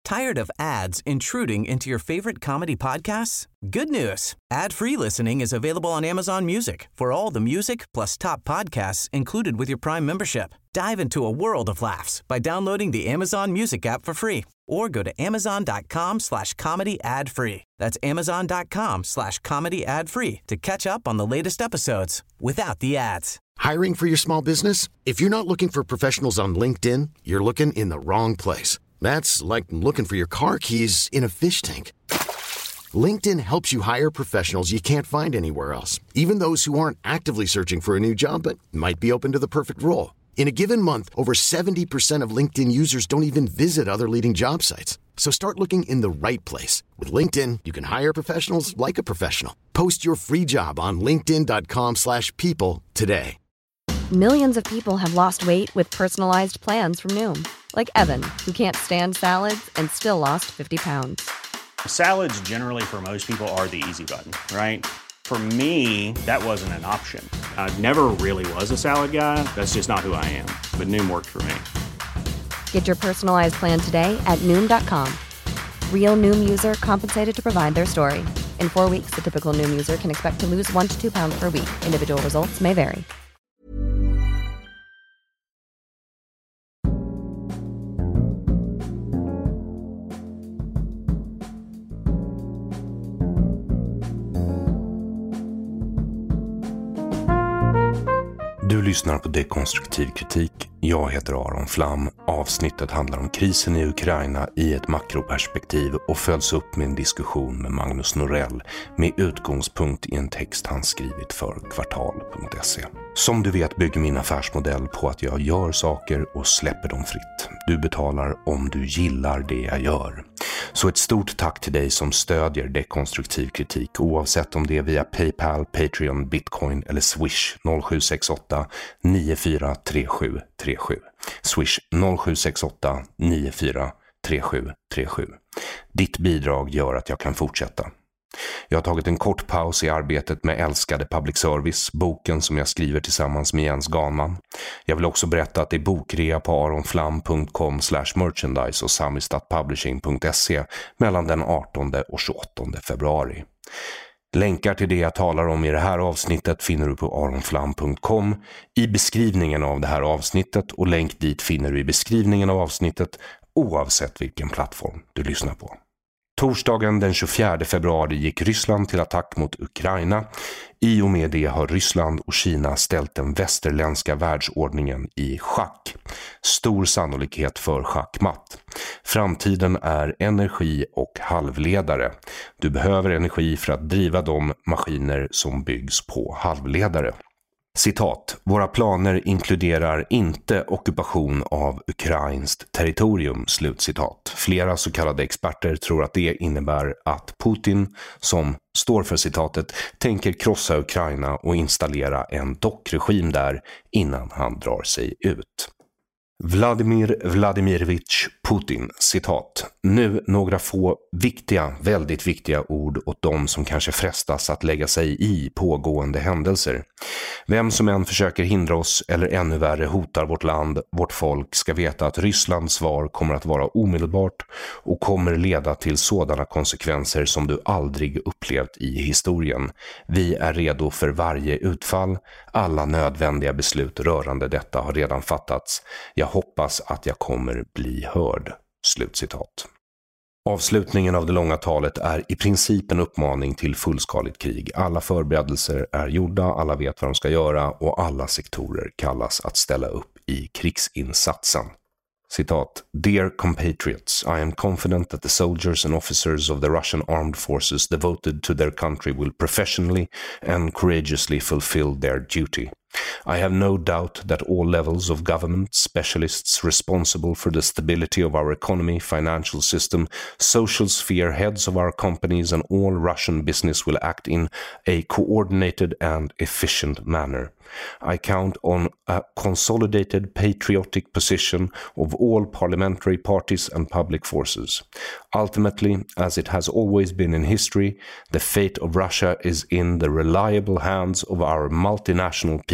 Tired of ads intruding into your favorite comedy podcasts? Good news. Ad-free listening is available on Amazon Music for all the music plus top podcasts included with your Prime membership. Dive into a world of laughs by downloading the Amazon Music app for free or go to amazon.com/comedy ad-free. That's amazon.com/comedy ad-free to catch up on the latest episodes without the ads. Hiring for your small business? If you're not looking for professionals on LinkedIn, you're looking in the wrong place. That's like looking for your car keys in a fish tank. LinkedIn helps you hire professionals you can't find anywhere else, even those who aren't actively searching for a new job but might be open to the perfect role. In a given month, over 70% of LinkedIn users don't even visit other leading job sites. So start looking in the right place. With LinkedIn, you can hire professionals like a professional. Post your free job on linkedin.com/people today. Millions of people have lost weight with personalized plans from Noom. Like Evan, who can't stand salads and still lost 50 pounds. Salads generally for most people are the easy button, right? For me, that wasn't an option. I never really was a salad guy. That's just not who I am. But Noom worked for me. Get your personalized plan today at Noom.com. Real Noom user compensated to provide their story. In 4 weeks, the typical Noom user can expect to lose 1 to 2 pounds per week. Individual results may vary. Du lyssnar på Dekonstruktiv kritik. Jag heter Aron Flam. Avsnittet handlar om krisen i Ukraina i ett makroperspektiv och följs upp med en diskussion med Magnus Norell med utgångspunkt i en text han skrivit för kvartal.se. Som du vet bygger min affärsmodell på att jag gör saker och släpper dem fritt. Du betalar om du gillar det jag gör. Så ett stort tack till dig som stödjer Dekonstruktiv kritik oavsett om det är via PayPal, Patreon, Bitcoin eller Swish 0768 943737. Swish 0768 943737. Ditt bidrag gör att jag kan fortsätta. Jag har tagit en kort paus i arbetet med Älskade Public Service, boken som jag skriver tillsammans med Jens Ganman. Jag vill också berätta att det är bokrea på aronflam.com/merchandise och samistatpublishing.se mellan den 18 och 28 februari. Länkar till det jag talar om i det här avsnittet finner du på aronflam.com i beskrivningen av det här avsnittet och länk dit finner du i beskrivningen av avsnittet oavsett vilken plattform du lyssnar på. Torsdagen den 24 februari gick Ryssland till attack mot Ukraina. I och med det har Ryssland och Kina ställt den västerländska världsordningen i schack. Stor sannolikhet för schackmatt. Framtiden är energi och halvledare. Du behöver energi för att driva de maskiner som byggs på halvledare. Citat, våra planer inkluderar inte ockupation av ukrainskt territorium, slutcitat. Flera så kallade experter tror att det innebär att Putin, som står för citatet, tänker krossa Ukraina och installera en dockregim där innan han drar sig ut. Vladimir Vladimirovich Putin, citat. Nu några få väldigt viktiga ord åt de som kanske frestas att lägga sig i pågående händelser. Vem som än försöker hindra oss eller ännu värre hotar vårt land, vårt folk ska veta att Rysslands svar kommer att vara omedelbart och kommer leda till sådana konsekvenser som du aldrig upplevt i historien. Vi är redo för varje utfall. Alla nödvändiga beslut rörande detta har redan fattats. Jag hoppas att jag kommer bli hörd. Slutcitat. Avslutningen av det långa talet är i princip en uppmaning till fullskaligt krig. Alla förberedelser är gjorda, alla vet vad de ska göra och alla sektorer kallas att ställa upp i krigsinsatsen. Citat, Dear compatriots, I am confident that the soldiers and officers of the Russian armed forces devoted to their country will professionally and courageously fulfill their duty. I have no doubt that all levels of government, specialists responsible for the stability of our economy, financial system, social sphere, heads of our companies and all Russian business will act in a coordinated and efficient manner. I count on a consolidated patriotic position of all parliamentary parties and public forces. Ultimately, as it has always been in history, the fate of Russia is in the reliable hands of our multinational people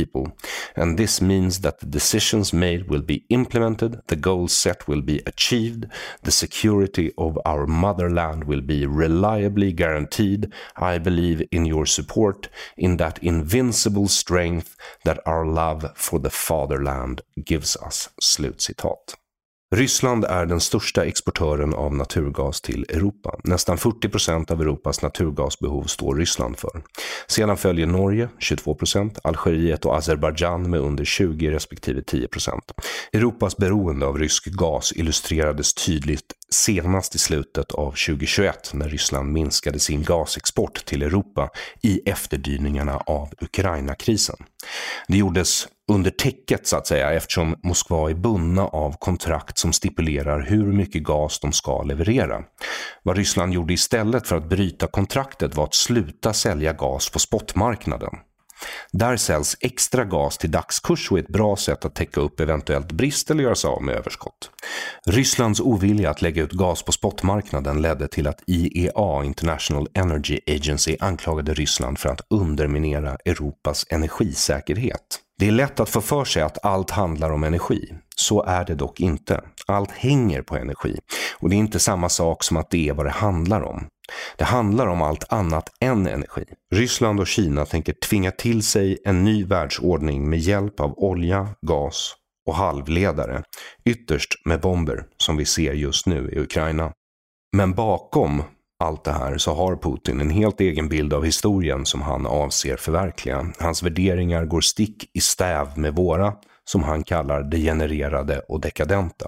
people. And this means that the decisions made will be implemented, the goals set will be achieved, the security of our motherland will be reliably guaranteed. I believe in your support, in that invincible strength that our love for the fatherland gives us." Slutcitat. Ryssland är den största exportören av naturgas till Europa. Nästan 40% av Europas naturgasbehov står Ryssland för. Sedan följer Norge 22%, Algeriet och Azerbaijan med under 20 respektive 10%. Europas beroende av rysk gas illustrerades tydligt senast i slutet av 2021 när Ryssland minskade sin gasexport till Europa i efterdyningarna av Ukraina-krisen. Det gjordes under täcket så att säga, eftersom Moskva är bundna av kontrakt som stipulerar hur mycket gas de ska leverera. Vad Ryssland gjorde istället för att bryta kontraktet var att sluta sälja gas på spotmarknaden. Där säljs extra gas till dagskurs och är ett bra sätt att täcka upp eventuellt brist eller göra sig av med överskott. Rysslands ovilja att lägga ut gas på spotmarknaden ledde till att IEA, International Energy Agency, anklagade Ryssland för att underminera Europas energisäkerhet. Det är lätt att få för sig att allt handlar om energi. Så är det dock inte. Allt hänger på energi. Och det är inte samma sak som att det är vad det handlar om. Det handlar om allt annat än energi. Ryssland och Kina tänker tvinga till sig en ny världsordning med hjälp av olja, gas och halvledare. Ytterst med bomber som vi ser just nu i Ukraina. Men bakom allt det här så har Putin en helt egen bild av historien som han avser förverkliga. Hans värderingar går stick i stäv med våra, som han kallar degenererade och dekadenta.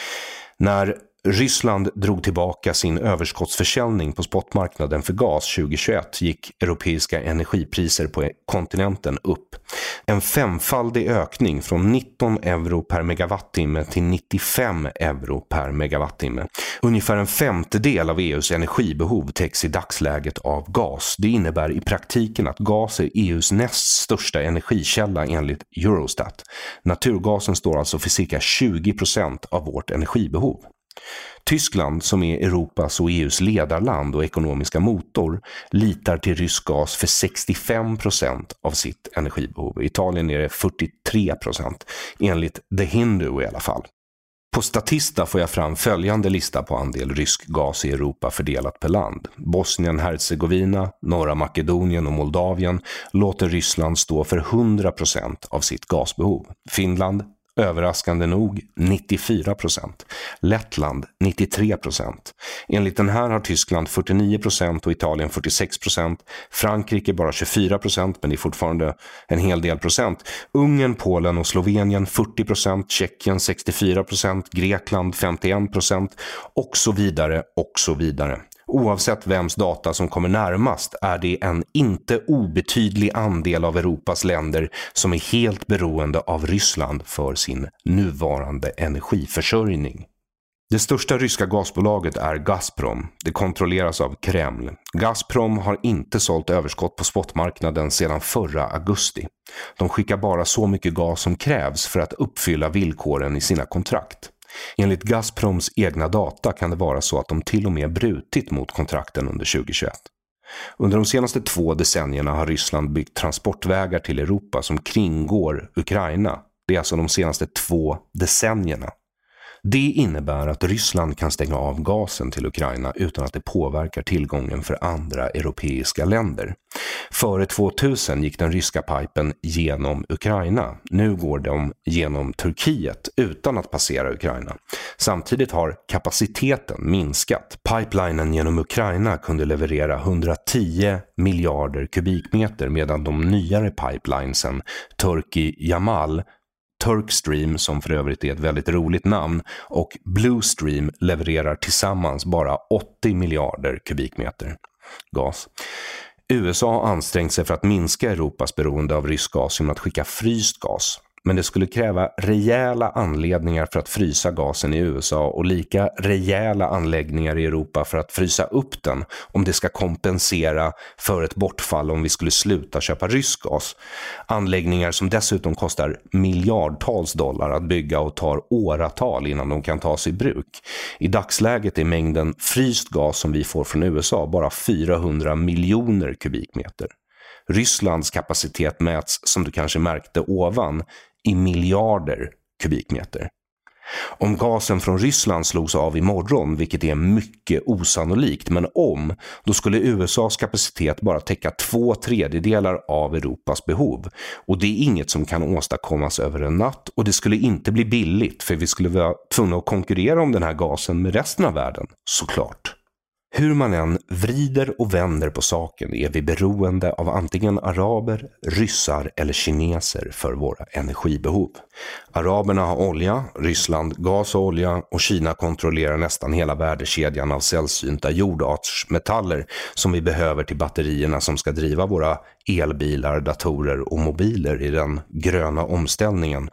När Ryssland drog tillbaka sin överskottsförsäljning på spotmarknaden för gas 2021 gick europeiska energipriser på kontinenten upp. En femfaldig ökning från 19 euro per megawattimme till 95 euro per megawattimme. Ungefär en femtedel av EUs energibehov täcks i dagsläget av gas. Det innebär i praktiken att gas är EUs näst största energikälla enligt Eurostat. Naturgasen står alltså för cirka 20% av vårt energibehov. Tyskland, som är Europas och EUs ledarland och ekonomiska motor, litar till rysk gas för 65% av sitt energibehov. I Italien är det 43%, enligt The Hindu i alla fall. På Statista får jag fram följande lista på andel rysk gas i Europa fördelat per land. Bosnien, Herzegovina, norra Makedonien och Moldavien låter Ryssland stå för 100% av sitt gasbehov. Finland, överraskande nog 94%. Lettland 93%. Enligt den här har Tyskland 49% och Italien 46%. Frankrike bara 24%, men det är fortfarande en hel del procent. Ungern, Polen och Slovenien 40%, Tjeckien 64%, Grekland 51% och så vidare och så vidare. Oavsett vems data som kommer närmast är det en inte obetydlig andel av Europas länder som är helt beroende av Ryssland för sin nuvarande energiförsörjning. Det största ryska gasbolaget är Gazprom. Det kontrolleras av Kreml. Gazprom har inte sålt överskott på spotmarknaden sedan förra augusti. De skickar bara så mycket gas som krävs för att uppfylla villkoren i sina kontrakt. Enligt Gazproms egna data kan det vara så att de till och med brutit mot kontrakten under 2021. Under de senaste 2 decennierna har Ryssland byggt transportvägar till Europa som kringgår Ukraina. Det är alltså de senaste 2 decennierna. Det innebär att Ryssland kan stänga av gasen till Ukraina utan att det påverkar tillgången för andra europeiska länder. Före 2000 gick den ryska pipen genom Ukraina. Nu går de genom Turkiet utan att passera Ukraina. Samtidigt har kapaciteten minskat. Pipelinen genom Ukraina kunde leverera 110 miljarder kubikmeter medan de nyare pipelinesen Turkey-Yamal, Turkstream, som för övrigt är ett väldigt roligt namn, och Bluestream levererar tillsammans bara 80 miljarder kubikmeter gas. USA har ansträngt sig för att minska Europas beroende av rysk gas genom att skicka fryst gas. Men det skulle kräva rejäla anledningar för att frysa gasen i USA och lika rejäla anläggningar i Europa för att frysa upp den om det ska kompensera för ett bortfall om vi skulle sluta köpa rysk gas. Anläggningar som dessutom kostar miljardtals dollar att bygga och tar åratal innan de kan tas i bruk. I dagsläget är mängden fryst gas som vi får från USA bara 400 miljoner kubikmeter. Rysslands kapacitet mäts, som du kanske märkte ovan, i miljarder kubikmeter. Om gasen från Ryssland slogs av imorgon, vilket är mycket osannolikt, men då skulle USAs kapacitet bara täcka 2/3 av Europas behov. Och det är inget som kan åstadkommas över en natt, och det skulle inte bli billigt, för vi skulle vara tvungna att konkurrera om den här gasen med resten av världen, såklart. Hur man än vrider och vänder på saken är vi beroende av antingen araber, ryssar eller kineser för våra energibehov. Araberna har olja, Ryssland gas och olja, och Kina kontrollerar nästan hela värdekedjan av sällsynta jordartsmetaller som vi behöver till batterierna som ska driva våra elbilar, datorer och mobiler i den gröna omställningen.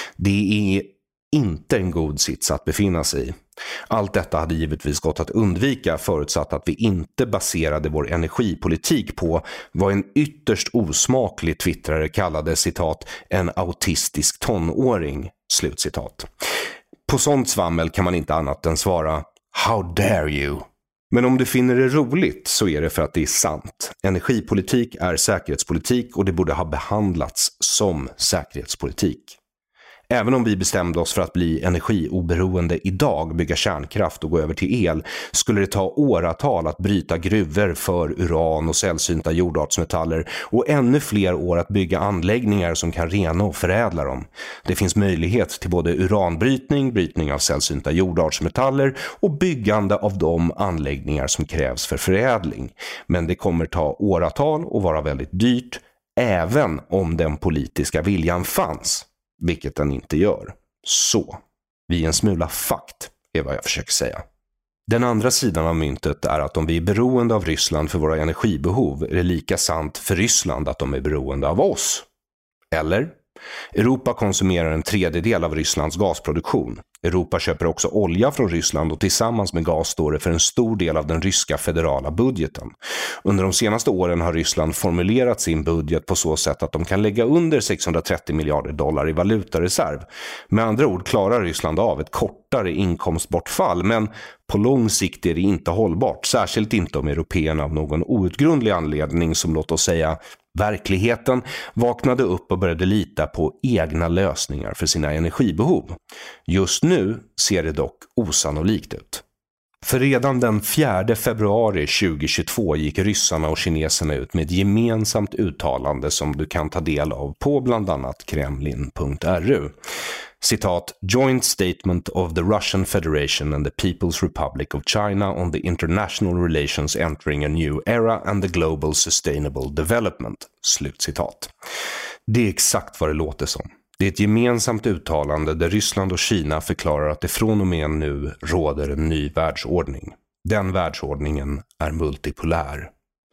Det är inte en god sits att befinna sig i. Allt detta hade givetvis gått att undvika förutsatt att vi inte baserade vår energipolitik på vad en ytterst osmaklig twittrare kallade citat en autistisk tonåring, slutcitat. På sånt svammel kan man inte annat än svara how dare you? Men om du finner det roligt så är det för att det är sant. Energipolitik är säkerhetspolitik och det borde ha behandlats som säkerhetspolitik. Även om vi bestämde oss för att bli energioberoende idag, bygga kärnkraft och gå över till el, skulle det ta åratal att bryta gruvor för uran och sällsynta jordartsmetaller och ännu fler år att bygga anläggningar som kan rena och förädla dem. Det finns möjlighet till både uranbrytning, brytning av sällsynta jordartsmetaller och byggande av de anläggningar som krävs för förädling. Men det kommer ta åratal och vara väldigt dyrt, även om den politiska viljan fanns. Vilket den inte gör. Så, vi är en smula fakt, är vad jag försöker säga. Den andra sidan av myntet är att om vi är beroende av Ryssland för våra energibehov är det lika sant för Ryssland att de är beroende av oss. Eller? Europa konsumerar 1/3 av Rysslands gasproduktion. Europa köper också olja från Ryssland och tillsammans med gas står det för en stor del av den ryska federala budgeten. Under de senaste åren har Ryssland formulerat sin budget på så sätt att de kan lägga under 630 miljarder dollar i valutareserv. Med andra ord klarar Ryssland av ett kortare inkomstbortfall, men på lång sikt är det inte hållbart, särskilt inte om européerna av någon outgrundlig anledning som låt oss säga verkligheten vaknade upp och började lita på egna lösningar för sina energibehov. Just nu ser det dock osannolikt ut. För redan den 4 februari 2022 gick ryssarna och kineserna ut med ett gemensamt uttalande som du kan ta del av på bland annat kremlin.ru. Citat, Joint Statement of the Russian Federation and the People's Republic of China on the international relations entering a new era and the global sustainable development. Slutcitat. Det är exakt vad det låter som. Det är ett gemensamt uttalande där Ryssland och Kina förklarar att det från och med nu råder en ny världsordning. Den världsordningen är multipolär.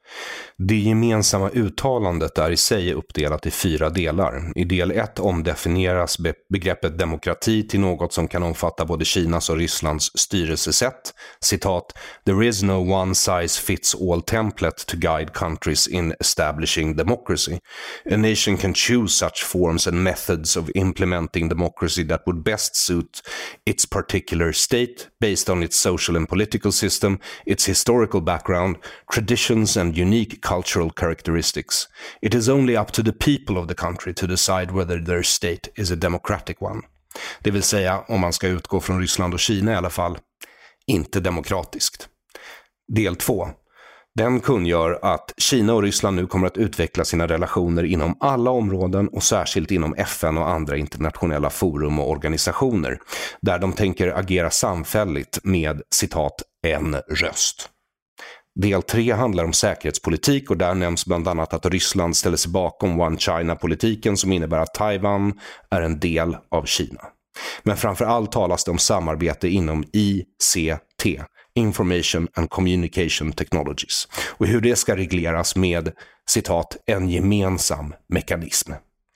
Det gemensamma uttalandet är i sig uppdelat i 4 delar. I del 1 omdefinieras begreppet demokrati till något som kan omfatta både Kinas och Rysslands styrelsesätt. Citat, there is no one size fits all template to guide countries in establishing democracy. A nation can choose such forms and methods of implementing democracy that would best suit its particular state based on its social and political system, its historical background, traditions and unique cultural characteristics. It is only up to the people of the country to decide whether their state is a democratic one. Det vill säga, om man ska utgå från Ryssland och Kina i alla fall, inte demokratiskt. Del 2. Den kungör att Kina och Ryssland nu kommer att utveckla sina relationer inom alla områden och särskilt inom FN och andra internationella forum och organisationer, där de tänker agera samfälligt med, citat, en röst. Del 3 handlar om säkerhetspolitik och där nämns bland annat att Ryssland ställer sig bakom One China-politiken som innebär att Taiwan är en del av Kina. Men framförallt talas det om samarbete inom ICT, Information and Communication Technologies, och hur det ska regleras med, citat, en gemensam mekanism.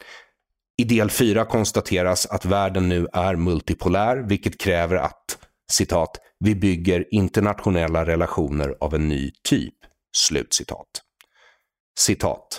I del 4 konstateras att världen nu är multipolär, vilket kräver att, citat, vi bygger internationella relationer av en ny typ. Slutcitat. Citat.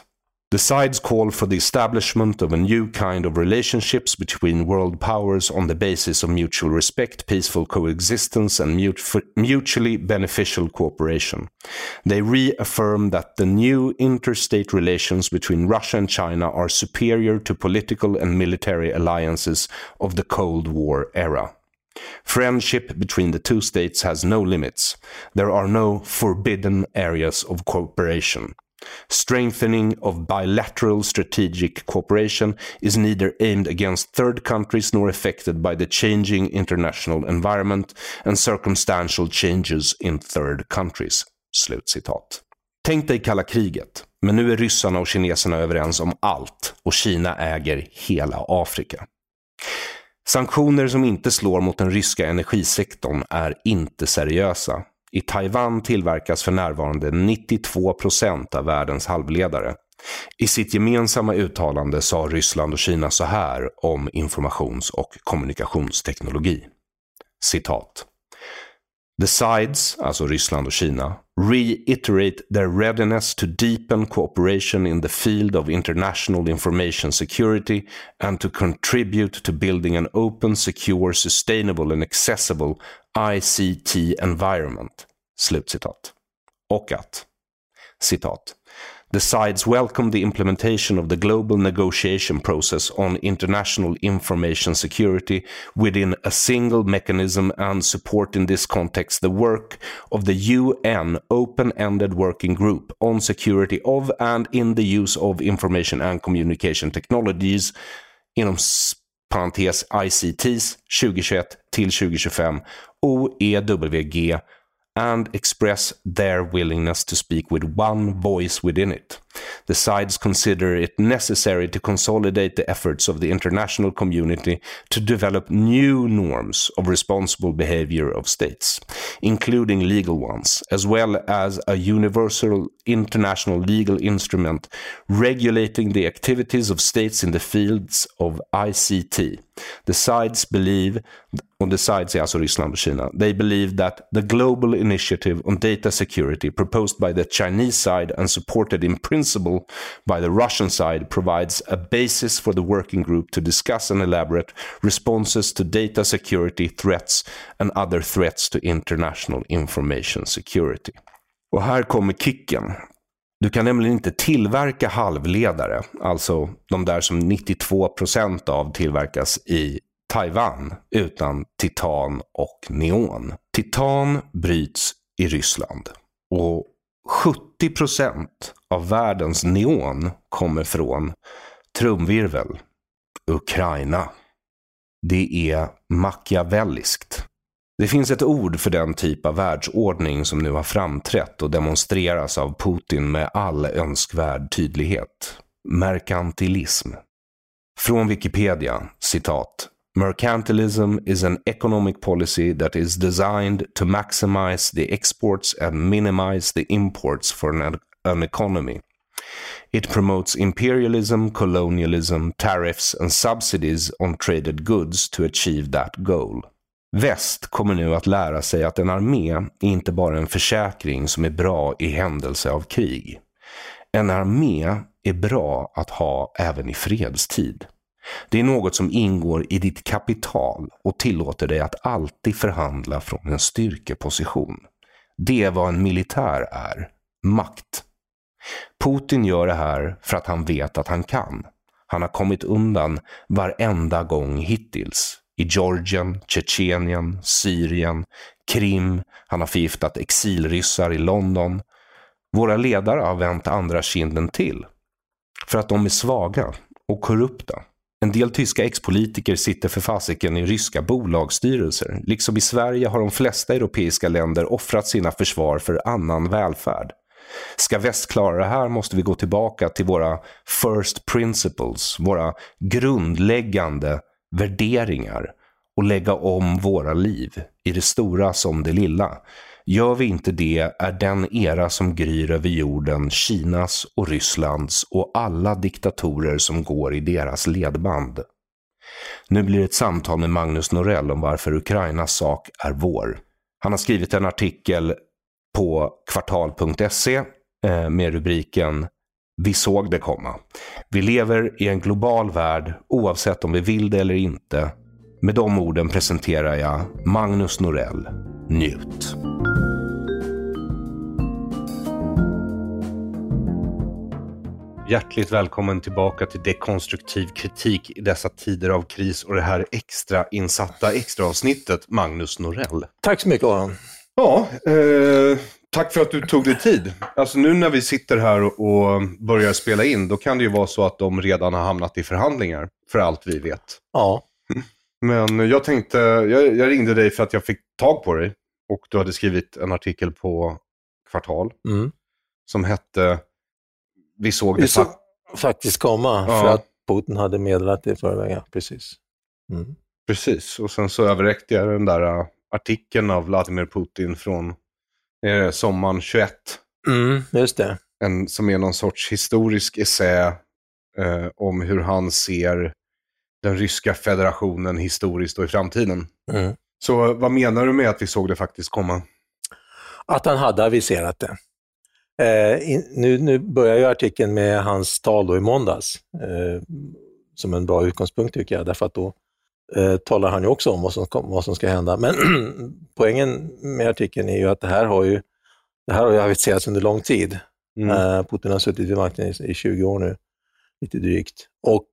The sides call for the establishment of a new kind of relationships between world powers on the basis of mutual respect, peaceful coexistence and mutually beneficial cooperation. They reaffirm that the new interstate relations between Russia and China are superior to political and military alliances of the Cold War era. Friendship between the two states has no limits. There are no forbidden areas of cooperation. Strengthening of bilateral strategic cooperation is neither aimed against third countries nor affected by the changing international environment and circumstantial changes in third countries. Slutcitat. Tänk dig kalla kriget, men nu är ryssarna och kineserna överens om allt och Kina äger hela Afrika. Sanktioner som inte slår mot den ryska energisektorn är inte seriösa. I Taiwan tillverkas för närvarande 92% av världens halvledare. I sitt gemensamma uttalande sa Ryssland och Kina så här om informations- och kommunikationsteknologi. Citat. The sides, alltså Ryssland och Kina, reiterate their readiness to deepen cooperation in the field of international information security and to contribute to building an open, secure, sustainable and accessible ICT environment. Slutcitat. Och att, citat, the sides welcome the implementation of the global negotiation process on international information security within a single mechanism and support in this context the work of the UN Open-Ended Working Group on Security of and in the Use of Information and Communication Technologies inom parentes ICTs 2021 till 2025 OEWG and express their willingness to speak with one voice within it. The sides consider it necessary to consolidate the efforts of the international community to develop new norms of responsible behavior of states, including legal ones, as well as a universal international legal instrument regulating the activities of states in the fields of ICT. The sides believe, on the sides är alltså Ryssland och Kina, they believe that the global initiative on data security proposed by the Chinese side and supported in principle by the Russian side provides a basis for the working group to discuss and elaborate responses to data security threats and other threats to international information security. Och här kommer kicken. Du kan nämligen inte tillverka halvledare, alltså de där som 92% av tillverkas i Taiwan, utan titan och neon. Titan bryts i Ryssland och 70% av världens neon kommer från trumvirvel, Ukraina. Det är machiavelliskt. Det finns ett ord för den typ av världsordning som nu har framträtt och demonstreras av Putin med all önskvärd tydlighet. Merkantilism. Från Wikipedia, citat. Mercantilism is an economic policy that is designed to maximize the exports and minimize the imports for an economy. It promotes imperialism, colonialism, tariffs and subsidies on traded goods to achieve that goal. Väst kommer nu att lära sig att en armé är inte bara en försäkring som är bra i händelse av krig. En armé är bra att ha även i fredstid. Det är något som ingår i ditt kapital och tillåter dig att alltid förhandla från en styrkeposition. Det är vad en militär är. Makt. Putin gör det här för att han vet att han kan. Han har kommit undan varenda gång hittills. I Georgien, Tjetjenien, Syrien, Krim. Han har förgiftat exilryssar i London. Våra ledare har vänt andra kinden till. För att de är svaga och korrupta. En del tyska ex-politiker sitter för fasiken i ryska bolagsstyrelser. Liksom i Sverige har de flesta europeiska länder offrat sina försvar för annan välfärd. Ska väst klara det här måste vi gå tillbaka till våra first principles, våra grundläggande värderingar och lägga om våra liv i det stora som det lilla. Gör vi inte det är den era som gryr över jorden Kinas och Rysslands och alla diktatorer som går i deras ledband. Nu blir det ett samtal med Magnus Norell om varför Ukrainas sak är vår. Han har skrivit en artikel på kvartal.se med rubriken Vi såg det komma. Vi lever i en global värld oavsett om vi vill det eller inte. Med de orden presenterar jag Magnus Norell. Njut. Hjärtligt välkommen tillbaka till dekonstruktiv kritik i dessa tider av kris och det här extra avsnittet, Magnus Norell. Tack så mycket, Aron. Ja, tack för att du tog dig tid. Alltså nu när vi sitter här och börjar spela in, då kan det ju vara så att de redan har hamnat i förhandlingar, för allt vi vet. Ja. Men jag tänkte, jag ringde dig för att jag fick tag på dig och du hade skrivit en artikel på Kvartal som hette Vi såg det faktiskt komma, för att Putin hade meddelat det förra veckan. Precis. Precis, och sen så överräckte jag den där artikeln av Vladimir Putin från sommaren 21. Just det. Som är någon sorts historisk essä om hur han ser den ryska federationen historiskt och i framtiden. Så vad menar du med att vi såg det faktiskt komma? Att han hade aviserat det. Nu börjar ju artikeln med hans tal då i måndags. Som en bra utgångspunkt tycker jag. Därför att då talar han ju också om vad som ska hända. Men poängen med artikeln är ju att det här har ju aviserats under lång tid. Putin har suttit vid makten i 20 år nu. Lite drygt. Och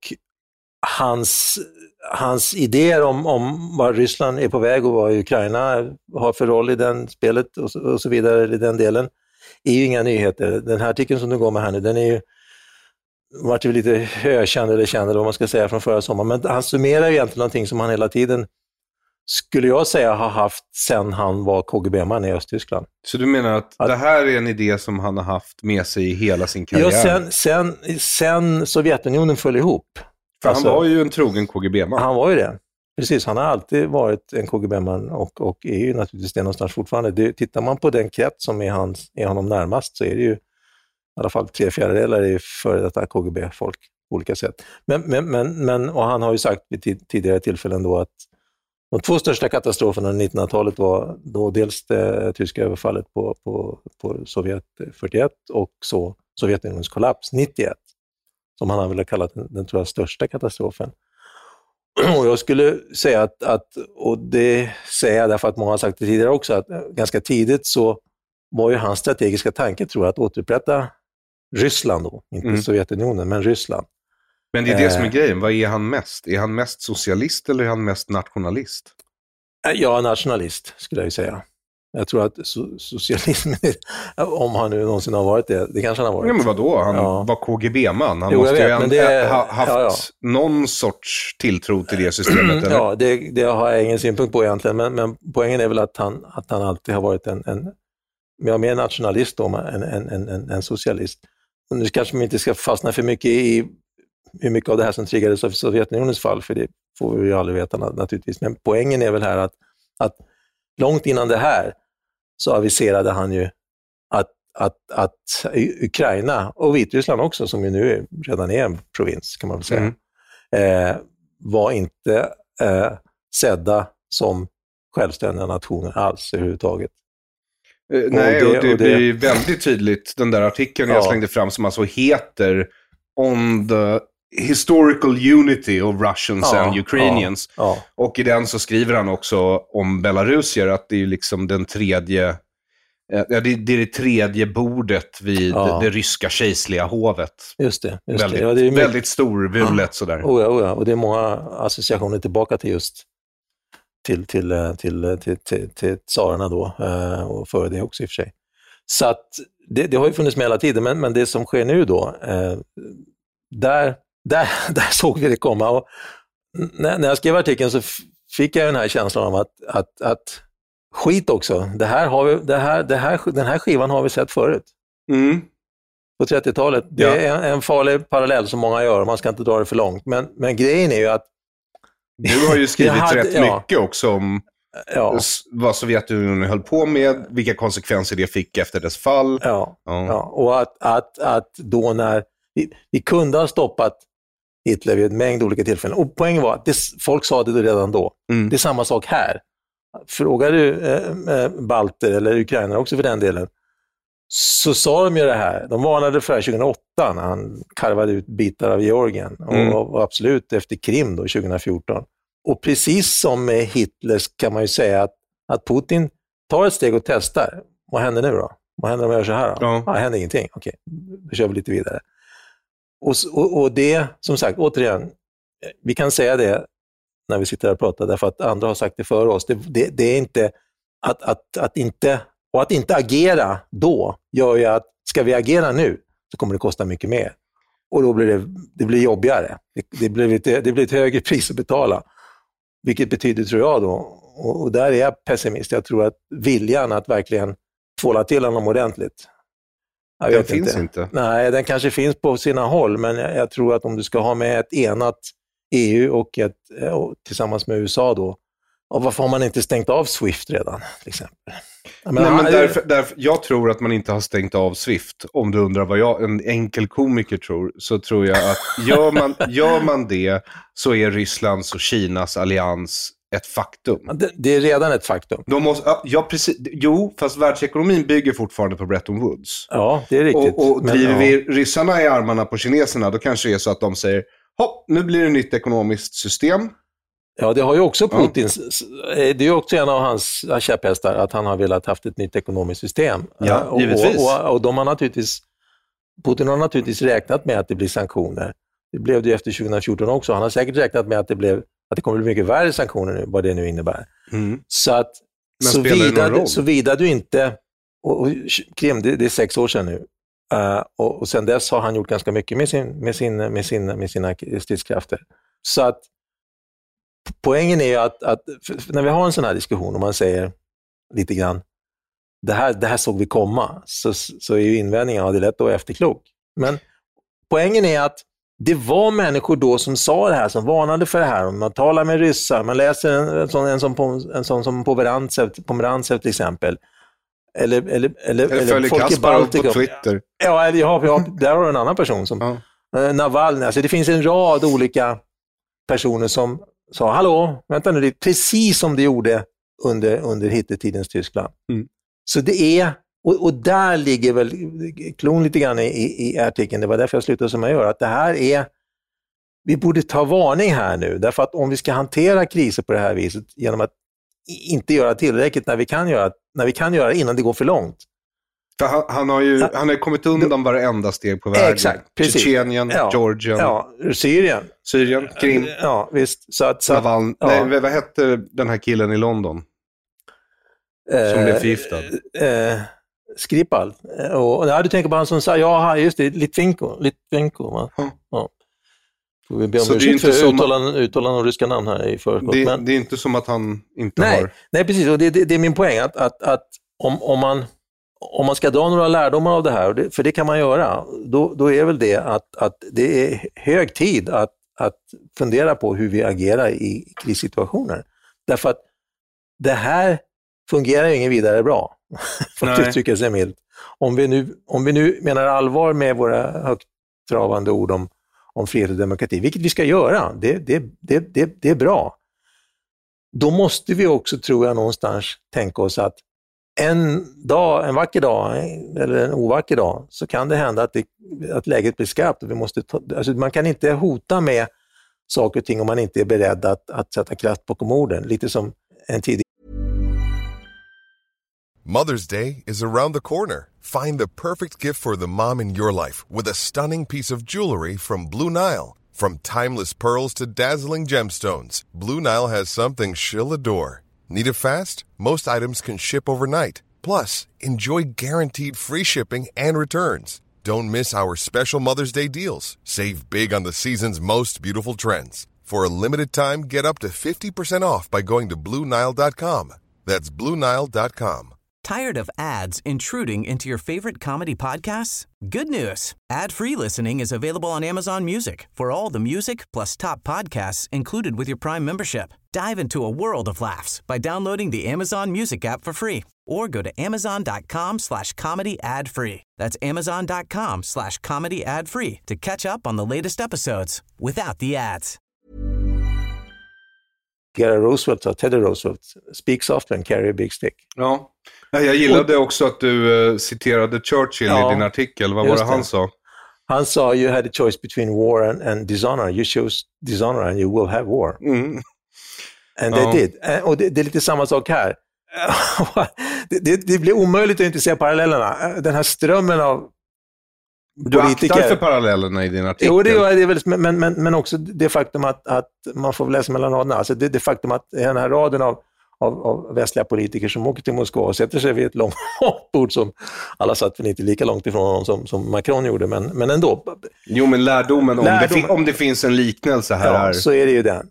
hans idéer om vad Ryssland är på väg och vad Ukraina har för roll i den spelet och så vidare i den delen är ju inga nyheter. Den här artikeln som du går med här nu, den är ju varit ju lite känd eller vad man ska säga från förra sommaren, men han summerar ju egentligen någonting som han hela tiden, skulle jag säga, har haft sen han var KGB-man i Östtyskland. Så du menar att det här är en idé som han har haft med sig i hela sin karriär? Ja, sen Sovjetunionen föll ihop. För alltså, han var ju en trogen KGB-man. Han var ju det. Precis, han har alltid varit en KGB-man och är ju naturligtvis det någonstans fortfarande. Tittar man på den krets som är honom närmast, så är det ju i alla fall 3/4 är före detta KGB-folk på olika sätt. Men och han har ju sagt vid tidigare tillfällen då att de 2 största katastroferna under 1900-talet var då dels det tyska överfallet på Sovjet 41 och så Sovjetunionens kollaps 91, som han ville kalla den tror jag största katastrofen. Och jag skulle säga att, och det säger jag därför att många har sagt det tidigare också, att ganska tidigt så var ju hans strategiska tanke, tror jag, att återupprätta Ryssland då, inte Sovjetunionen, men Ryssland. Men det är det som är grejen, vad är han mest? Är han mest socialist eller är han mest nationalist? Ja, nationalist skulle jag ju säga. Jag tror att socialism, om han nu någonsin har varit det kanske han har varit. Ja, men vadå? Han var KGB-man. Han måste ju ha haft någon sorts tilltro till det systemet. Eller? Ja, det har jag ingen synpunkt på egentligen. Men poängen är väl att han alltid har varit mer nationalist då, en socialist. Och nu kanske man inte ska fastna för mycket i hur mycket av det här som triggades av Sovjetunionens fall, för det får vi ju aldrig veta naturligtvis. Men poängen är väl här att långt innan det här så aviserade han ju att Ukraina och Vitryssland också, som ju nu redan är en provins kan man väl säga, var inte sedda som självständiga nationer alls överhuvudtaget. Nej, och det blir väldigt tydligt, den där artikeln jag slängde fram som alltså heter On the Historical Unity of Russians and Ukrainians. Och i den så skriver han också om belarusier, att det är liksom den tredje, det är det tredje bordet vid det ryska kejserliga hovet. Just det. Väldigt, det är väldigt storvulet sådär. Och det är många associationer tillbaka till just till tsarerna då, och före det också i och för sig. Så att det har ju funnits med hela tiden, men det som sker nu då, där såg vi det komma. Och när jag skrev artikeln så fick jag den här känslan av att skit också, den här skivan har vi sett förut. På 30-talet. Det är en farlig parallell som många gör, man ska inte dra det för långt. Men grejen är ju att du har ju skrivit rätt mycket också om vad Sovjetunionen höll på med, vilka konsekvenser det fick efter dess fall. Och att då när vi kunde ha stoppat Hitler vid en mängd olika tillfällen. Och poängen var att folk sa det redan då. Det är samma sak här. Frågar du balter eller ukrainare också för den delen, så sa de ju det här. De varnade för 2008 när han karvade ut bitar av Georgien och absolut efter Krim då 2014. Och precis som med Hitler kan man ju säga att Putin tar ett steg och testar. Vad händer nu då? Vad händer om jag gör så här då? Ja. Det händer ingenting. Okej, då kör vi lite vidare. Och det, som sagt, återigen, vi kan säga det när vi sitter här och pratar, därför att andra har sagt det för oss. Det är inte att inte agera då gör ju att ska vi agera nu så kommer det kosta mycket mer. Och då blir det blir jobbigare. Det blir ett högre pris att betala. Vilket betyder, tror jag då, och där är jag pessimist, jag tror att viljan att verkligen tvåla till honom ordentligt. Den finns inte. Nej, den kanske finns på sina håll, men jag tror att om du ska ha med ett enat EU och tillsammans med USA då, och varför har man inte stängt av SWIFT redan, till exempel? Jag tror att man inte har stängt av SWIFT. Om du undrar vad en enkel komiker tror, så tror jag att gör man det så är Rysslands och Kinas allians ett faktum. Det är redan ett faktum. Precis. Jo, fast världsekonomin bygger fortfarande på Bretton Woods. Ja, det är riktigt. Och driver vi ryssarna i armarna på kineserna, då kanske det är så att de säger, hopp, nu blir det ett nytt ekonomiskt system. Ja, det har ju också Putins, det är ju också en av hans käpphästar att han har velat haft ett nytt ekonomiskt system. Ja, givetvis. Och Putin har naturligtvis räknat med att det blir sanktioner. Det blev det ju efter 2014 också. Han har säkert räknat med att det kommer bli mycket värre sanktioner nu, vad det nu innebär. Så att såvida du inte, och Krim, det är 6 år sedan nu, och sen dess har han gjort ganska mycket med sina stridskrafter. Så att poängen är ju att när vi har en sån här diskussion och man säger lite grann det här såg vi komma, så är ju invändningen det är lätt att vara efterklok. Men poängen är att det var människor då som sa det här, som varnade för det här. Man talar med ryssar, man läser en sån som Pomerantsev till exempel. Eller följer folk i Baltikum på Twitter. Ja, där har du en annan person som Navalny. Alltså det finns en rad olika personer som sa, hallå, vänta nu, det är precis som det gjorde under Hitlertidens Tyskland. Så det är, och där ligger väl klon lite grann i artikeln, det var därför jag slutade som jag gör, att det här är, vi borde ta varning här nu, därför att om vi ska hantera kriser på det här viset genom att inte göra tillräckligt när vi kan göra innan det går för långt. För han har kommit undan varenda steg på vägen. Exakt, precis. Tjetjenien, Georgien. Ja, Syrien, Krim. Ja, visst. Navalny. Nej, vad hette den här killen i London? Som blev förgiftad. Skripal. Du tänker på han som sa, just det, Litvinko, va? Ja. Får vi be om ursäkt för uttalan av ryska namn här i förskott. Det är inte som att han inte har... Nej, precis. Och det är min poäng att om man ska dra några lärdomar av det här, för det kan man göra, då är väl det att det är hög tid att fundera på hur vi agerar i krissituationer. Därför att det här fungerar ju ingen vidare bra, för att uttrycka sig milt. Om vi nu menar allvar med våra högtravande ord om frihet och demokrati, vilket vi ska göra, det är bra. Då måste vi också, tror jag, någonstans tänka oss att en vacker dag eller en ovacker dag så kan det hända att läget blir skarpt. Och man kan inte hota med saker och ting om man inte är beredd att sätta kraft bakom orden. Lite som en tidig. Mother's Day is around the corner. Find the perfect gift for the mom in your life with a stunning piece of jewelry from Blue Nile. From timeless pearls to dazzling gemstones, Blue Nile has something she'll adore. Need it fast? Most items can ship overnight. Plus, enjoy guaranteed free shipping and returns. Don't miss our special Mother's Day deals. Save big on the season's most beautiful trends. For a limited time, get up to 50% off by going to BlueNile.com. That's BlueNile.com. Tired of ads intruding into your favorite comedy podcasts? Good news. Ad-free listening is available on Amazon Music for all the music plus top podcasts included with your Prime membership. Dive into a world of laughs by downloading the Amazon Music app for free or go to amazon.com/comedy ad-free. That's amazon.com/comedy ad-free to catch up on the latest episodes without the ads. Teddy Roosevelt, speak soft and carry a big stick. Ja, jag gillade också att du citerade Churchill i din artikel. Vad var det han sa? Han sa, you had a choice between war and dishonor. You chose dishonor and you will have war. And they did. Och det är lite samma sak här. Det blir omöjligt att inte se parallellerna. Den här strömmen av politiker. Du aktar för parallellerna i din artikel. Jo, det gör jag väl, men också det faktum att man får läsa mellan raderna. Alltså det faktum att den här raden av västliga politiker som åker till Moskva och sätter sig vid ett långt bord som alla satt väl inte lika långt ifrån honom som Macron gjorde, men ändå. Jo, men lärdomen om det finns en liknelse här. Ja, så är det ju den.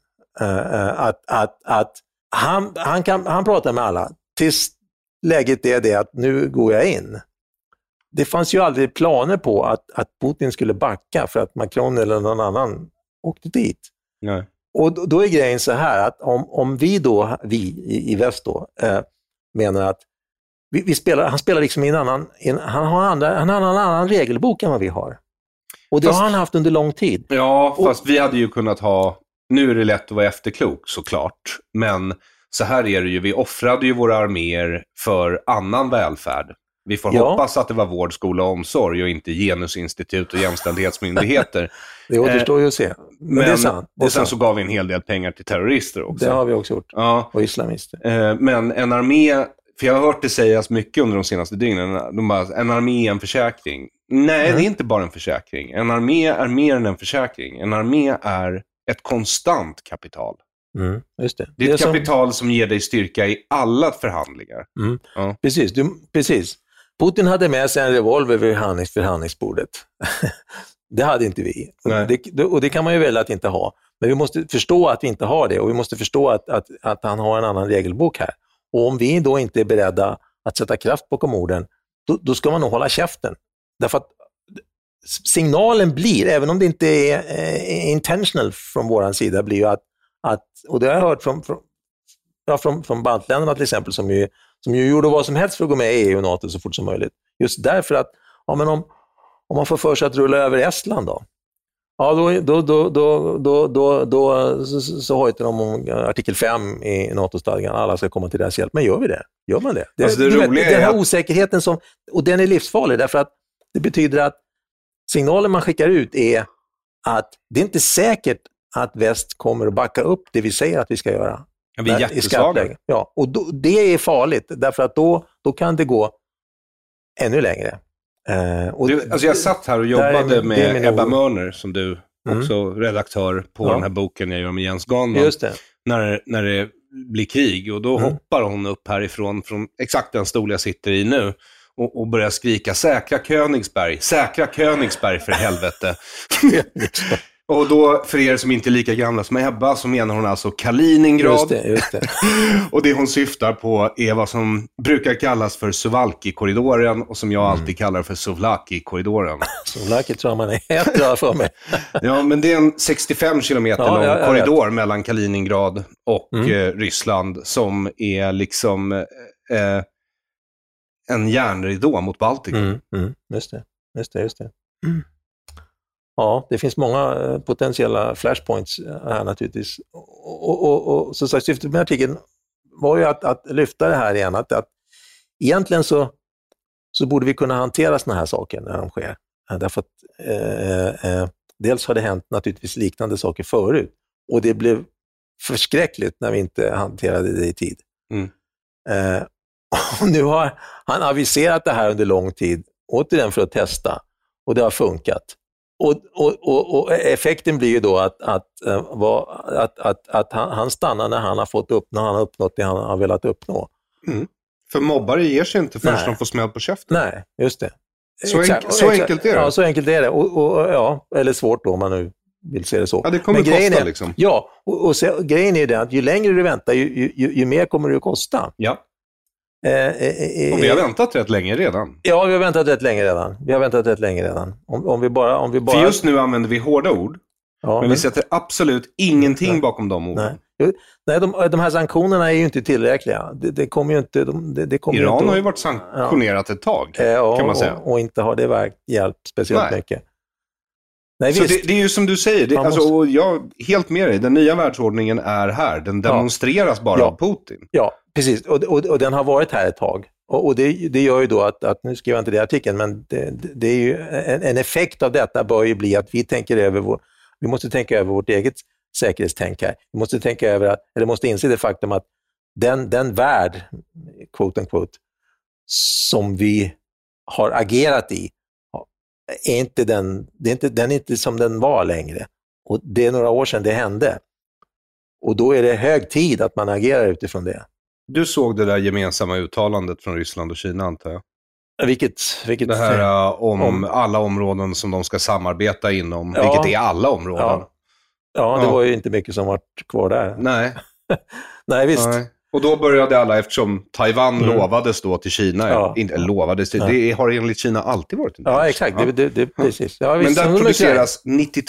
Att han pratar med alla tills läget är det att nu går jag in. Det fanns ju aldrig planer på att Putin skulle backa för att Macron eller någon annan åkte dit. Nej. Och då är grejen så här att om vi i väst då menar att han spelar liksom i en annan, han har en annan regelbok än vad vi har. Och det har han haft under lång tid. Ja, fast vi hade ju kunnat ha, nu är det lätt att vara efterklok såklart, men så här är det ju, vi offrade ju våra arméer för annan välfärd. Vi får hoppas att det var vård, skola och omsorg och inte genusinstitut och jämställdhetsmyndigheter. Det återstår ju att se. Men det är sant. Och sen så gav vi en hel del pengar till terrorister också. Det har vi också gjort. Ja. Och islamister. Men en armé, för jag har hört det sägas mycket under de senaste dygnen, de bara, en armé är en försäkring. Nej, det är inte bara en försäkring. En armé är mer än en försäkring. En armé är ett konstant kapital. Just det. Det är ett kapital som ger dig styrka i alla förhandlingar. Ja. Precis. Putin hade med sig en revolver vid förhandlingsbordet. Det hade inte vi. Och det kan man ju välja att inte ha. Men vi måste förstå att vi inte har det. Och vi måste förstå att han har en annan regelbok här. Och om vi då inte är beredda att sätta kraft bakom orden, då ska man nog hålla käften. Därför att signalen blir, även om det inte är intentional från våran sida, blir ju att och det har jag hört från baltländerna till exempel, som ju gjorde vad som helst för att gå med i EU och NATO så fort som möjligt. Just därför att men om man får för sig att rulla över Estland då, så hojtar de om artikel 5 i NATO-stadgan, alla ska komma till deras hjälp. Men gör vi det? Gör man det? Den här osäkerheten och den är livsfarlig, därför att det betyder att signalen man skickar ut är att det är inte säkert att väst kommer att backa upp det vi säger att vi ska göra. Ja, vi är jättesvaga. Ja, och det är farligt, därför att då kan det gå ännu längre. Jag satt här och jobbade med Ebba Mörner, som du också redaktör på den här boken jag gör med Jens Ganman. Just det. När det blir krig, och då hoppar hon upp härifrån från exakt den stol jag sitter i nu och börjar skrika säkra Königsberg för helvete. Och då, för er som inte är lika gamla som Ebba, så menar hon alltså Kaliningrad. Just det. Och det hon syftar på är vad som brukar kallas för Suwalki-korridoren, och som jag alltid kallar för Souvlaki-korridoren. Souvlaki tror jag man är bra för mig. Ja, men det är en 65 kilometer lång korridor mellan Kaliningrad och Ryssland, som är liksom en järnridå mot Baltikum. Just det. Ja, det finns många potentiella flashpoints här naturligtvis. Och så sagt, syftet med artikeln var ju att lyfta det här igen, att egentligen så borde vi kunna hantera såna här saker när de sker. Därför att dels har det hänt naturligtvis liknande saker förut, och det blev förskräckligt när vi inte hanterade det i tid. Och nu har han aviserat det här under lång tid, återigen för att testa, och det har funkat. Och effekten blir ju då att han stannar när han har uppnått det han har velat uppnå. För mobbare ger sig inte förrän de får smäll på käften. Nej, just det. Så enkelt är det. Ja, så enkelt är det. Eller svårt då, om man nu vill se det så. Ja, det kommer kosta liksom. Ja, och grejen är det att ju längre du väntar, ju mer kommer det att kosta. Ja. Och vi har väntat rätt länge redan. Ja, vi har väntat rätt länge redan. Om vi bara... För just nu använder vi hårda ord, men vi sätter absolut ingenting bakom de orden. Nej, de här sanktionerna är ju inte tillräckliga. Det kommer ju inte... Iran har ju varit sanktionerat ett tag, kan man säga. Och inte har det hjälpt speciellt mycket. Nej, så det är ju som du säger, och jag är helt med dig. Den nya världsordningen är här. Den demonstreras bara av Putin. Ja, precis. Och den har varit här ett tag. Och det gör ju då att nu skriver jag inte det i artikeln, men det är ju en effekt av detta bör ju bli att vi måste tänka över vårt eget säkerhetstänk här. Vi måste tänka över måste inse det faktum att den värld, quote unquote, som vi har agerat i den är inte som den var längre. Och det är några år sedan det hände. Och då är det hög tid att man agerar utifrån det. Du såg det där gemensamma uttalandet från Ryssland och Kina, antar jag? Vilket det här om alla områden som de ska samarbeta inom, vilket är alla områden. Ja, det var ju inte mycket som var kvar där. Nej. Nej, visst. Nej. Och då började alla, eftersom Taiwan lovades då till Kina, inte lovades till, det har enligt Kina alltid varit en del. Ja, exakt, precis. Ja, men där produceras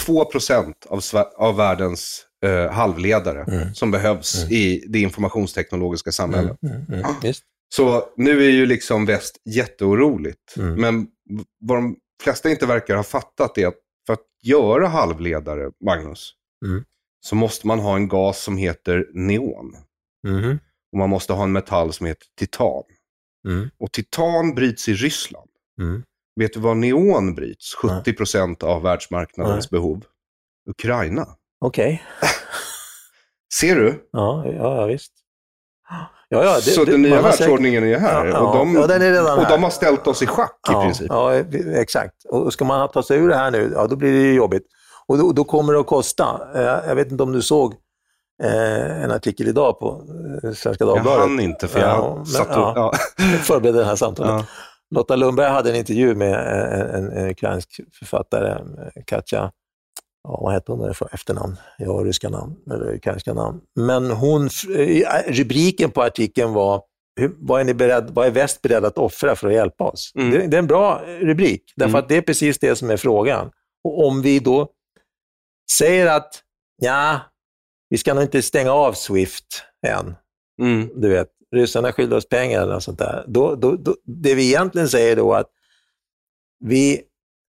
92% av världens halvledare som behövs i det informationsteknologiska samhället. Visst. Så nu är ju liksom väst jätteoroligt. Men vad de flesta inte verkar ha fattat är att för att göra halvledare, Magnus, så måste man ha en gas som heter neon. Och man måste ha en metall som heter titan. Och titan bryts i Ryssland. Vet du vad neon bryts? 70% av världsmarknadens behov. Ukraina. Okej. Ser du? Ja, visst. Så den nya världsordningen är här. Och de har ställt oss i schack i princip. Ja, exakt. Och ska man ta sig ur det här nu, då blir det jobbigt. Och då kommer det att kosta. Jag vet inte om du såg en artikel idag på Svenska Dagbladet. Jag hann inte, för jag förberedde det här samtalet. Lotta Lundberg hade en intervju med en ukrainsk författare, Katja. Vad hette hon för efternamn? Jag har ryska namn, eller ukrainska namn. Men rubriken på artikeln var vad är väst beredd att offra för att hjälpa oss? Det är en bra rubrik, därför att det är precis det som är frågan. Och om vi då säger att vi ska nog inte stänga av Swift än. Du vet, ryssarna skyller oss pengar eller något sånt där. Då, det vi egentligen säger då att vi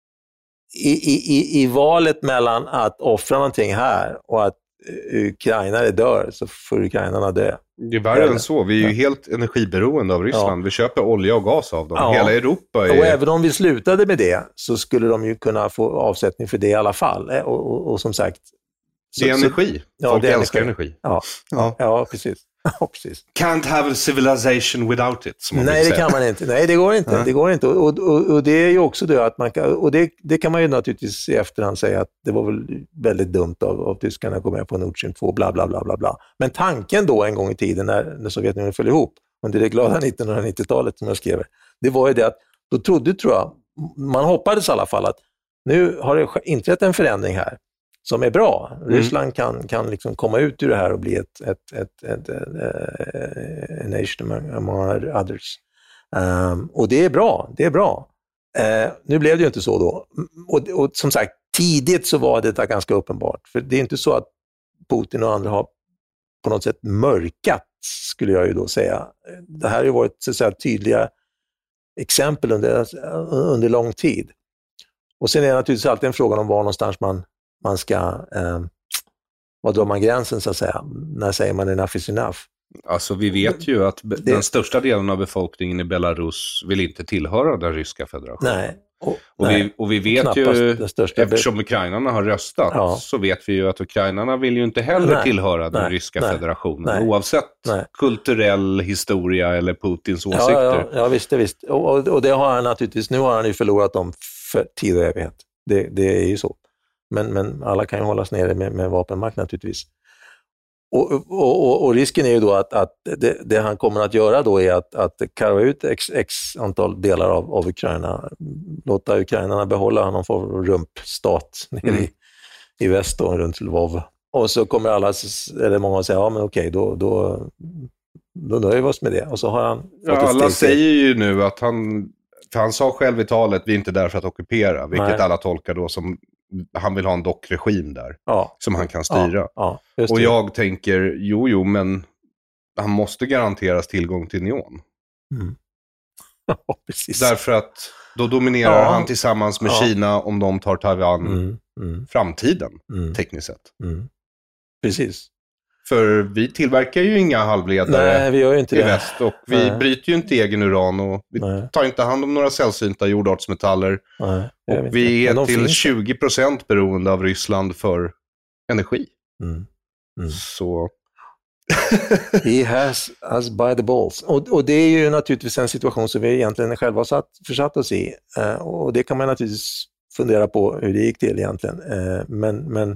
i valet mellan att offra någonting här och att ukrainare dör, så får ukrainarna dö. Det är värre än så. Vi är ju helt energiberoende av Ryssland. Vi köper olja och gas av dem. Hela Europa är... Och även om vi slutade med det så skulle de ju kunna få avsättning för det i alla fall. Och som sagt... Det är energi. Folk älskar energi. Ja, precis. Precis. Can't have a civilization without it. Nej, det kan man inte. Nej, det går inte. Det går inte. Och det är ju också det att man kan, och det kan man ju naturligtvis i efterhand säga att det var väl väldigt dumt av tyskarna att gå med på Nord Stream 2, bla bla bla bla bla. Men tanken då en gång i tiden när Sovjetunionen föll ihop under det glada 1990-talet som jag skrev, det var ju det att då tror jag, man hoppades i alla fall att nu har det inträtt en förändring här som är bra. Ryssland kan liksom komma ut ur det här och bli ett nation among others. Och det är bra. Nu blev det ju inte så då. Och som sagt, tidigt så var det ganska uppenbart. För det är inte så att Putin och andra har på något sätt mörkat, skulle jag ju då säga. Det här har ju varit så att säga tydliga exempel under lång tid. Och sen är det naturligtvis alltid en fråga om var någonstans man ska, vad drar man gränsen så att säga? När säger man enough is enough? Alltså vi vet ju att den största delen av befolkningen i Belarus vill inte tillhöra den ryska federationen. Nej. Och vi vet ju, eftersom ukrainarna har röstat, så vet vi ju att ukrainarna vill ju inte heller tillhöra den ryska federationen. Oavsett kulturell historia eller Putins åsikter. Ja, visst. Och det har han naturligtvis, nu har han ju förlorat dem för tid och evighet. Det är ju så. Men alla kan ju hållas nere med vapenmakt naturligtvis. Och risken är ju då att det han kommer att göra då är att karva ut x antal delar av Ukraina, låta ukrainarna behålla någon form av rumpstat nere i väst och runt Lvov. Och så kommer många att säga, men okej, då nöjer vi oss med det. Och så har han alla säger ju nu att för han sa själv i talet, vi är inte där för att ockupera, vilket alla tolkar då som han vill ha en dockregim där som han kan styra. Och jag tänker, jo, men han måste garanteras tillgång till neon. Precis. Därför att då dominerar han tillsammans med Kina om de tar Taiwan framtiden, tekniskt sett. Precis. För vi tillverkar ju inga halvledare. Nej, vi gör ju inte i det. väst. Och vi bryter ju inte egen uran. Och vi tar inte hand om några sällsynta jordartsmetaller. Nej, och vi är till 20% beroende av Ryssland för energi. Så... He has us by the balls. Och det är ju naturligtvis en situation som vi egentligen själva försatt oss i. Och det kan man naturligtvis fundera på hur det gick till egentligen. Men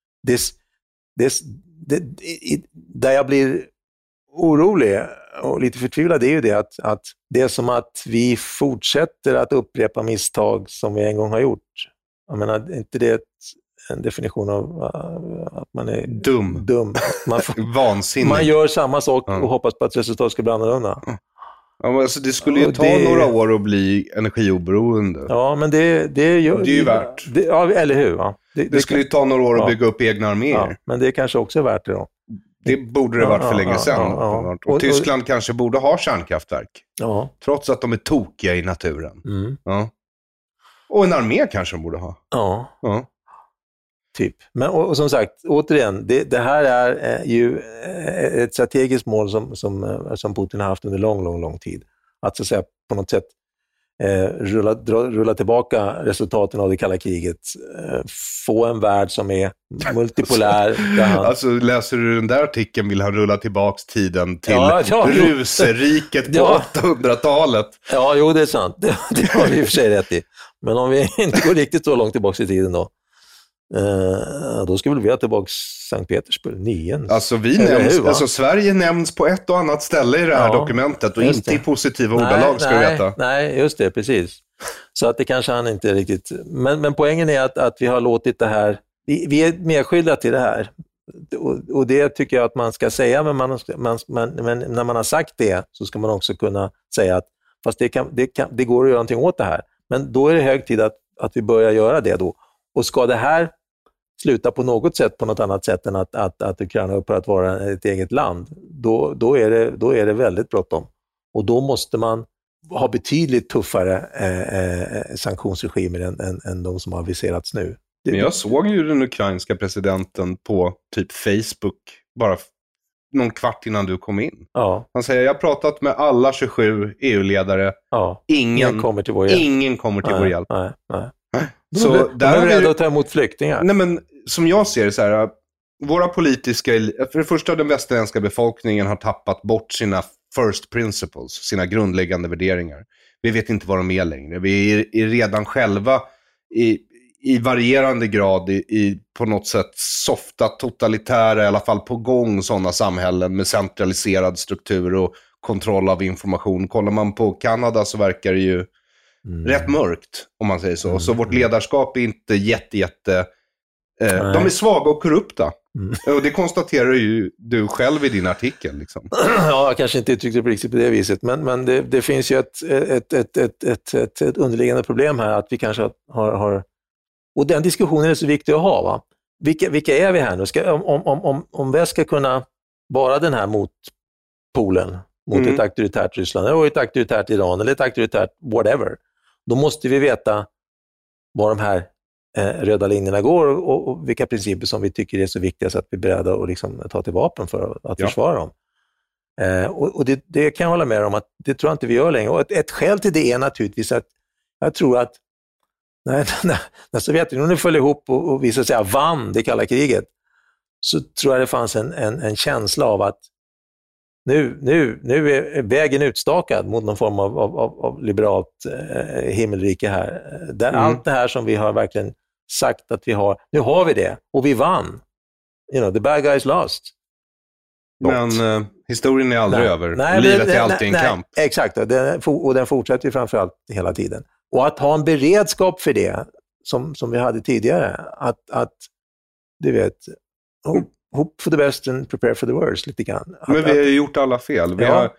där jag blir orolig och lite förtvivlad är ju det att det är som att vi fortsätter att upprepa misstag som vi en gång har gjort. Jag menar, inte det en definition av att man är dum. Vansinnig. Man gör samma sak och hoppas på att resultatet ska bli annorlunda. Ja, men alltså det skulle ju ta några år att bli energioberoende. Ja, men det är ju värt. Ja, eller hur? Va? Det skulle ju ta några år att bygga upp egna arméer. Ja, men det är kanske också värt det då. Det borde det varit för länge sedan. Och Tyskland kanske borde ha kärnkraftverk. Ja. Trots att de är tokiga i naturen. Ja. Och en armé kanske de borde ha. Ja. Typ. Men och som sagt, återigen, det här är ju ett strategiskt mål som Putin har haft under lång tid. Att så att säga på något sätt rulla tillbaka resultaten av det kalla kriget, få en värld som är multipolär. Alltså läser du den där artikeln vill han rulla tillbaka tiden till ruseriket på 800-talet. Ja, jo det är sant. Det har vi i och för sig rätt i. Men om vi inte går riktigt så långt tillbaka i tiden då ska vi ha tillbaka Sankt Petersburg 9. Alltså Sverige nämns på ett och annat ställe i det här dokumentet och inte i positiva ordalag ska du veta. Nej, just det, precis. Så att det kanske han inte riktigt... Men poängen är att vi har låtit det här... Vi är medskyldiga till det här. Och det tycker jag att man ska säga, men när man har sagt det så ska man också kunna säga att fast det går att göra någonting åt det här. Men då är det hög tid att vi börjar göra det då. Och ska det här sluta på något sätt, på något annat sätt än att Ukraina upphör att vara ett eget land, då är det väldigt bråttom. Och då måste man ha betydligt tuffare sanktionsregimer än de som har aviserats nu. Men jag såg ju den ukrainska presidenten på typ Facebook bara någon kvart innan du kom in. Ja. Han säger, jag har pratat med alla 27 EU-ledare. Ja. Ingen kommer till vår hjälp. Nej. Så där är rädda att ta emot flyktingar. Nej, men som jag ser det så här, våra politiska, för det första den västerländska befolkningen har tappat bort sina first principles, sina grundläggande värderingar. Vi vet inte vad de är längre. Vi är redan själva i varierande grad i på något sätt softa, totalitära, i alla fall på gång sådana samhällen med centraliserad struktur och kontroll av information. Kollar man på Kanada så verkar det ju rätt mörkt, om man säger så. Så vårt ledarskap är inte jätte de är svaga och korrupta. Och det konstaterar ju du själv i din artikel. Liksom. Ja, jag kanske inte uttryckte det riktigt på det viset. Men det finns ju ett underliggande problem här. Att vi kanske har... Och den diskussionen är så viktig att ha. Va? Vilka är vi här nu? Om väst ska kunna vara den här motpolen mot ett auktoritärt Ryssland, eller ett auktoritärt Iran, eller ett auktoritärt whatever, då måste vi veta var de här röda linjerna går och vilka principer som vi tycker är så viktiga så att vi är beredda att liksom ta till vapen för att försvara dem. Och det kan jag hålla med om att det tror jag inte vi gör längre. Och ett skäl till det är naturligtvis att jag tror att när Sovjetunionen föll ihop och vi så att säga vann det kalla kriget, så tror jag det fanns en känsla av att nu är vägen utstakad mot någon form av liberalt himmelrike här. Där allt det här som vi har verkligen sagt att vi har, nu har vi det och vi vann. The bad guys lost. Men historien är aldrig över. Livet är alltid en kamp. Exakt, och den fortsätter ju framförallt hela tiden. Och att ha en beredskap för det, som vi hade tidigare, att du vet, hope for the best and prepare for the worst lite grann. Men vi har gjort alla fel.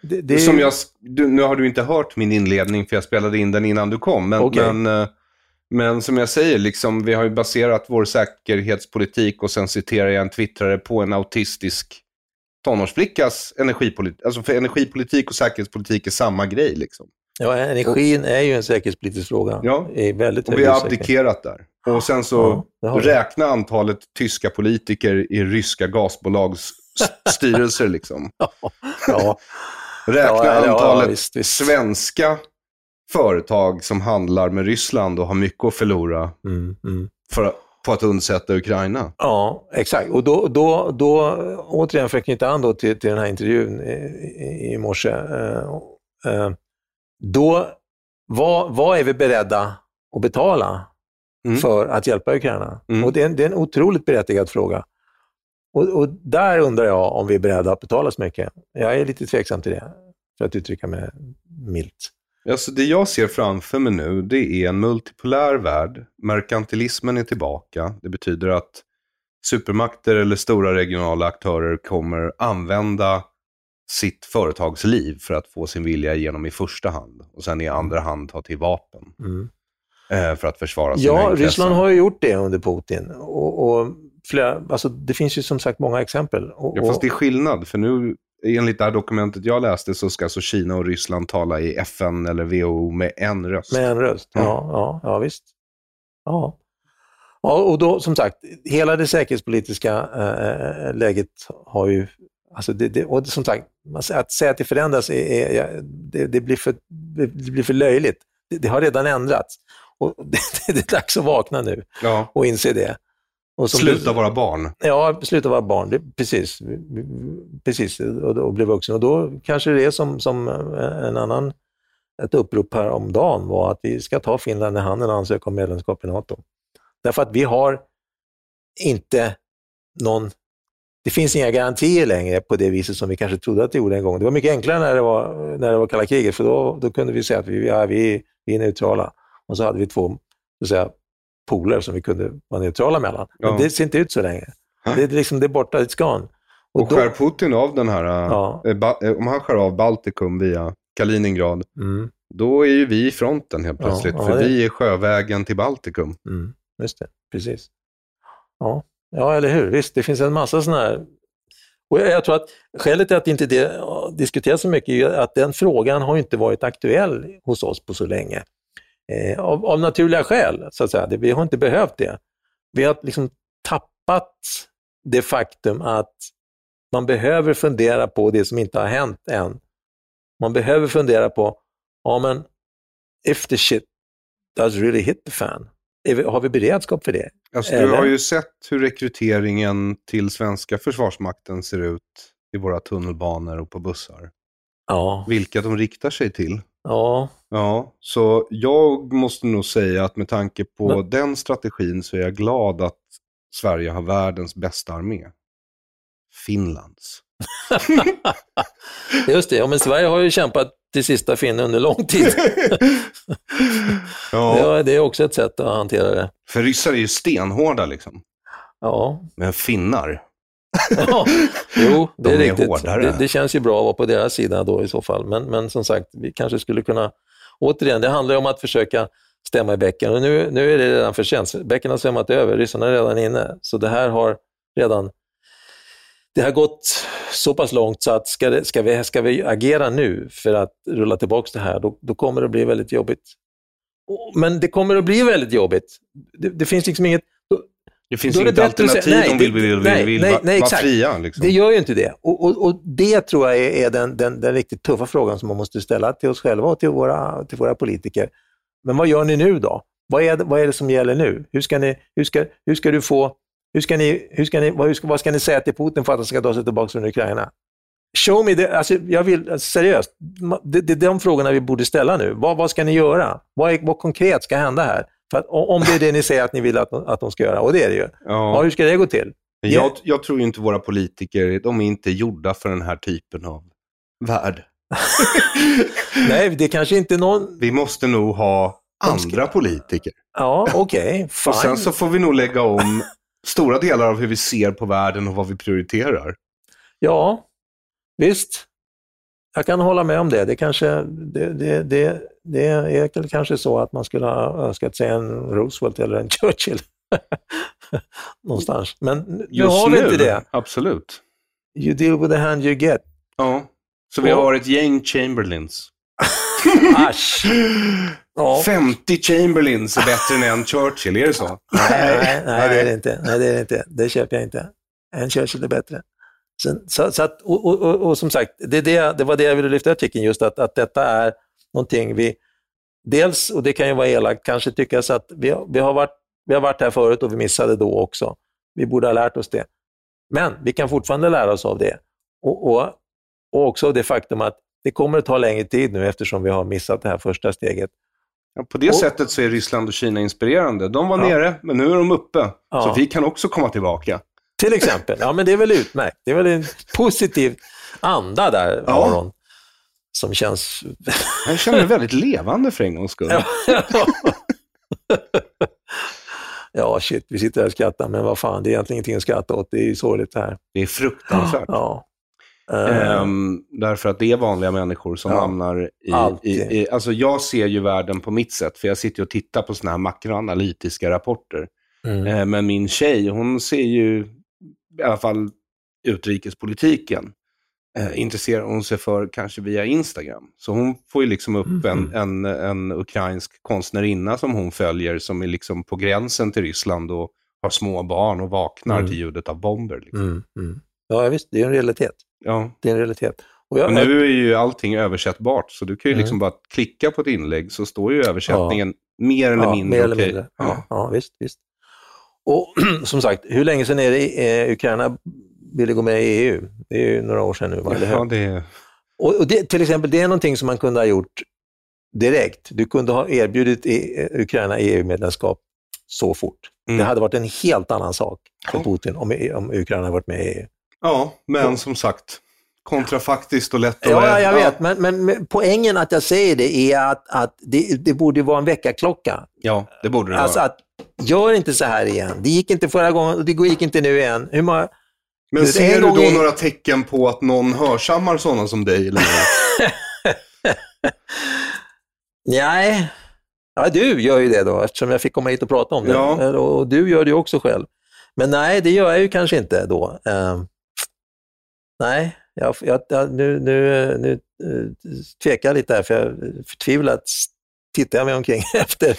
Nu har du inte hört min inledning för jag spelade in den innan du kom. Men som jag säger, liksom, vi har ju baserat vår säkerhetspolitik och sen citerar jag en twittrare på en autistisk tonårsflickas energipolitik. Alltså för energipolitik och säkerhetspolitik är samma grej liksom. Ja, energin är ju en säkerhetspolitisk fråga. Ja, i väldigt och vi har abdikerat där. Och sen så räkna antalet tyska politiker i ryska gasbolags styrelser liksom. Ja. Räkna antalet visst. svenska företag som handlar med Ryssland och har mycket att förlora på att undsätta Ukraina. Ja, exakt. Och då återigen för att knyta an då till den här intervjun i morse. Då, vad är vi beredda att betala för att hjälpa Ukraina? Och det är en otroligt berättigad fråga. Och där undrar jag om vi är beredda att betala så mycket. Jag är lite tveksam till det, för att uttrycka mig milt. Alltså det jag ser framför mig nu, det är en multipolär värld. Merkantilismen är tillbaka. Det betyder att supermakter eller stora regionala aktörer kommer använda sitt företagsliv för att få sin vilja igenom i första hand. Och sen i andra hand ta till vapen. För att försvara sina intressen. Ryssland har ju gjort det under Putin. Och flera, alltså det finns ju som sagt många exempel. Ja, fast det är skillnad. För nu, enligt det här dokumentet jag läste, så ska alltså Kina och Ryssland tala i FN eller WHO med en röst. Med en röst, ja visst. Ja, och då som sagt, hela det säkerhetspolitiska läget har ju, alltså och som sagt, att säga att det förändras det blir för löjligt. Det har redan ändrats. Och det är dags att vakna nu och inse det. Och sluta vara barn. Ja, sluta vara barn. Precis. Och bli vuxen. Och då kanske det är som ett upprop här om dagen var att vi ska ta Finland i handen och ansöka om medlemskap i NATO. Därför att vi har inte det finns inga garantier längre på det viset som vi kanske trodde att det gjorde en gång. Det var mycket enklare när det var kalla kriget, för då kunde vi säga att vi är neutrala. Och så hade vi två, så att säga, poler som vi kunde vara neutrala mellan. Men det ser inte ut så länge. Det är liksom, det är borta, it's gone. Och skär Putin av den här, om han skär av Baltikum via Kaliningrad, då är ju vi i fronten helt plötsligt. För vi är sjövägen till Baltikum. Just det, precis. Ja, eller hur? Visst, det finns en massa sådana här. Och jag tror att skälet till att inte det diskuteras så mycket är att den frågan har inte varit aktuell hos oss på så länge. Av naturliga skäl, så att säga. Vi har inte behövt det. Vi har liksom tappat det faktum att man behöver fundera på det som inte har hänt än. Man behöver fundera på, men if the shit does really hit the fan, har vi beredskap för det? Alltså, du har ju sett hur rekryteringen till svenska försvarsmakten ser ut i våra tunnelbanor och på bussar. Ja. Vilka de riktar sig till. Ja, så jag måste nog säga att med tanke på den strategin så är jag glad att Sverige har världens bästa armé. Finlands. Just det, men Sverige har ju kämpat till sista finnen under lång tid. Det är också ett sätt att hantera det. För ryssar är ju stenhårda liksom. Ja. Men finnar. Jo, det är riktigt. Hårdare. Det känns ju bra att vara på deras sida då i så fall. Men som sagt, vi kanske skulle kunna, återigen, det handlar ju om att försöka stämma i bäcken. Och nu är det redan för sent. Bäcken har svämmat över, ryssarna är redan inne. Så det här har gått så pass långt så att ska vi agera nu för att rulla tillbaka det här, då kommer det bli väldigt jobbigt. Men det kommer att bli väldigt jobbigt. Det finns liksom inget. Det finns inget alternativ om vi vill vara fria. Liksom. Det gör ju inte det. Och det tror jag är den riktigt tuffa frågan som man måste ställa till oss själva och till våra politiker. Men vad gör ni nu då? Vad är det som gäller nu? Vad ska ni säga till Putin för att han ska dra sig tillbaka från Ukraina? Show me det. Alltså, seriöst. Det är de frågorna vi borde ställa nu. Vad ska ni göra? Vad konkret ska hända här? För att, om det är det ni säger att ni vill att de ska göra, och det är det ju. Hur ska det gå till? Jag tror inte våra politiker, de är inte gjorda för den här typen av värld. Nej, det kanske inte någon. Vi måste nog ha andra politiker. Ja, okej. Och sen så får vi nog lägga om stora delar av hur vi ser på världen och vad vi prioriterar. Ja, visst. Jag kan hålla med om det. Det är kanske så att man skulle ha önskat sig en Roosevelt eller en Churchill någonstans. Men nu har vi inte det. Absolut. You deal with the hand you get. Ja, så vi har ett gäng Chamberlains. Asch. 50 Chamberlains är bättre än en Churchill, är det så? Nej, det är det inte. Det köper jag inte. En Churchill är bättre. Så att, och som sagt, det var det jag ville lyfta i artikeln, just att detta är någonting vi, dels, och det kan ju vara elakt, kanske tyckas att vi har varit här förut och vi missade då också. Vi borde ha lärt oss det. Men vi kan fortfarande lära oss av det. Och också det faktum att det kommer att ta längre tid nu eftersom vi har missat det här första steget. Ja, på det sättet så är Ryssland och Kina inspirerande. De var nere, men nu är de uppe. Så vi kan också komma tillbaka. Till exempel. Ja, men det är väl utmärkt. Det är väl en positiv anda där, Aron, som känns... Jag känner mig väldigt levande för en gångs skull. Ja, shit, vi sitter här och skrattar, men vad fan, det är egentligen ingenting att skratta åt. Det är ju sorgligt här. Det är fruktansvärt. Ja. Därför att det är vanliga människor som hamnar i... Alltså jag ser ju världen på mitt sätt, för jag sitter och tittar på såna här makroanalytiska rapporter. Men min tjej, hon ser ju i alla fall utrikespolitiken. Intresserar hon sig för kanske via Instagram. Så hon får ju liksom upp en ukrainsk konstnärinna som hon följer, som är liksom på gränsen till Ryssland och har små barn och vaknar till ljudet av bomber. Liksom. Ja, visst, det är en realitet. Ja. Det är en realitet. Och nu är ju allting översättbart, så du kan ju liksom bara klicka på ett inlägg, så står ju översättningen mer eller mindre. Mer eller mindre. Ja, visst. Och som sagt, hur länge sedan är det Ukraina ville gå med i EU? Det är ju några år sedan nu. Ja, det är... Och det, till exempel, det är någonting som man kunde ha gjort direkt. Du kunde ha erbjudit Ukraina EU-medlemskap så fort. Det hade varit en helt annan sak för Putin om Ukraina hade varit med i EU. Ja, men som sagt, kontrafaktiskt och lätt att... Ja, jag vet. Men poängen att jag säger det är att det borde vara en väckarklocka. Ja, det borde det alltså vara. Att gör inte så här igen. Det gick inte förra gången och det gick inte nu igen. Men ser du då några tecken på att någon hörsammar sådana som dig? Eller? Nej. Ja, du gör ju det då, eftersom jag fick komma hit och prata om det. Ja. Och du gör det ju också själv. Men nej, det gör jag ju kanske inte då. Nej, nu tvekar jag lite här, för jag förtvivlat tittar jag mig omkring efter